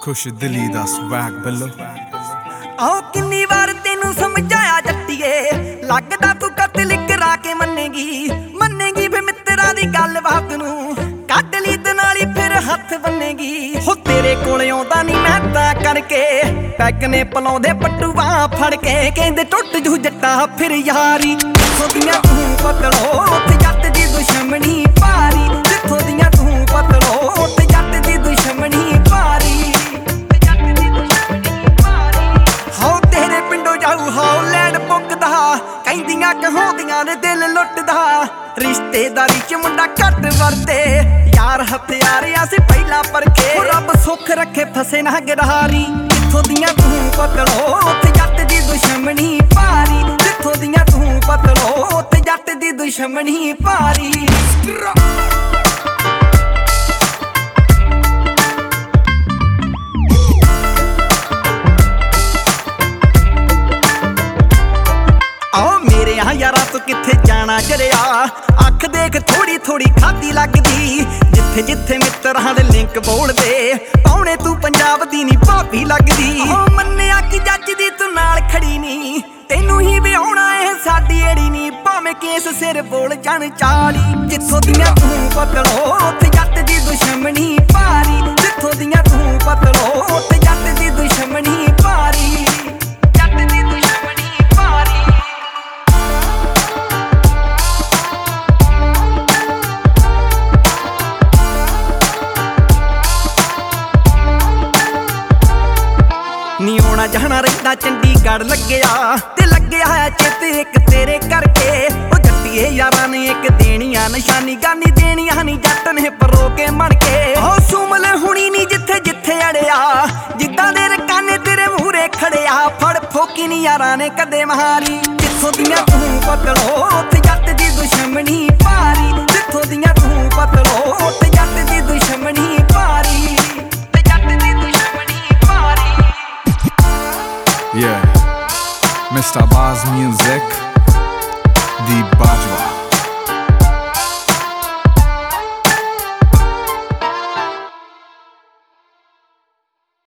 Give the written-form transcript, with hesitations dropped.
खुश दिली दा स्वैग बिल्लो किन्नी बार तेनू समझाया जट्टिए लगदा तू कतल करा के मन्नेगी फिर मित्रा दी गल बात नू कट ली ते नाली फिर हथ बन्नेगी हो तेरे कोल आउंदा नी मैं तां करके पैग ने पलाउंदे पट्टूआ फड़ के कहंदे टुट जू जट्टा फिर यारी जिथों दियां तू पतलो उत्थे जट दी दुश्मनी भारी जिथों दियां तू पतलो उत्थे जट दी दुश्मनी भारी कहाउंदियां ने दिल लुटदा रिश्तेदारी च मुंडा घट वरते यार हथियारियां से पहला परखे रब सुख रखे फसे ना गिरहारी जिथों दियां तू पतलो उत्थे जट दी दुश्मनी भारी जिथों दियां तू पतलो उत्थे जट दी दुश्मनी भारी यारा तू किथे जाना जरिया अख देख थोड़ी थोड़ी खादी लगदी जिथे जिथे मित्रां दे लिंक बोलदे पौने तू पंजाब दी नी भाभी लगदी मन्निया कि जज दी तू नाल खड़ी नी तेनू ही विआउणा ऐ साडी एड़ी नी भावें केस सिर बोल जाण चाली जिथों दियां तू पतलो उत्थे जट दी दुश्मनी भारी जिथों दियां तू पतलो उत्थे जट दी दुश्मनी भारी नी आउणा जाना रहिंदा चंडीगढ़ लग्गिया ते लग्गिया है चेते एक तेरे करके ओ जट्टिए यारां ने एक देनियां निशानी गानी देनियां नी जट ने परो के मड़ के ओ सुमल हुणी नी जिथे जिथे अड़िया जिद्दां दे रकाने तेरे मूहरे खड़िया फड़ फोकी नी यारां ने कदे मारी जिथों दियां तू पतलो उत्थे जट दी दुश्मनी भारी जिथों दियां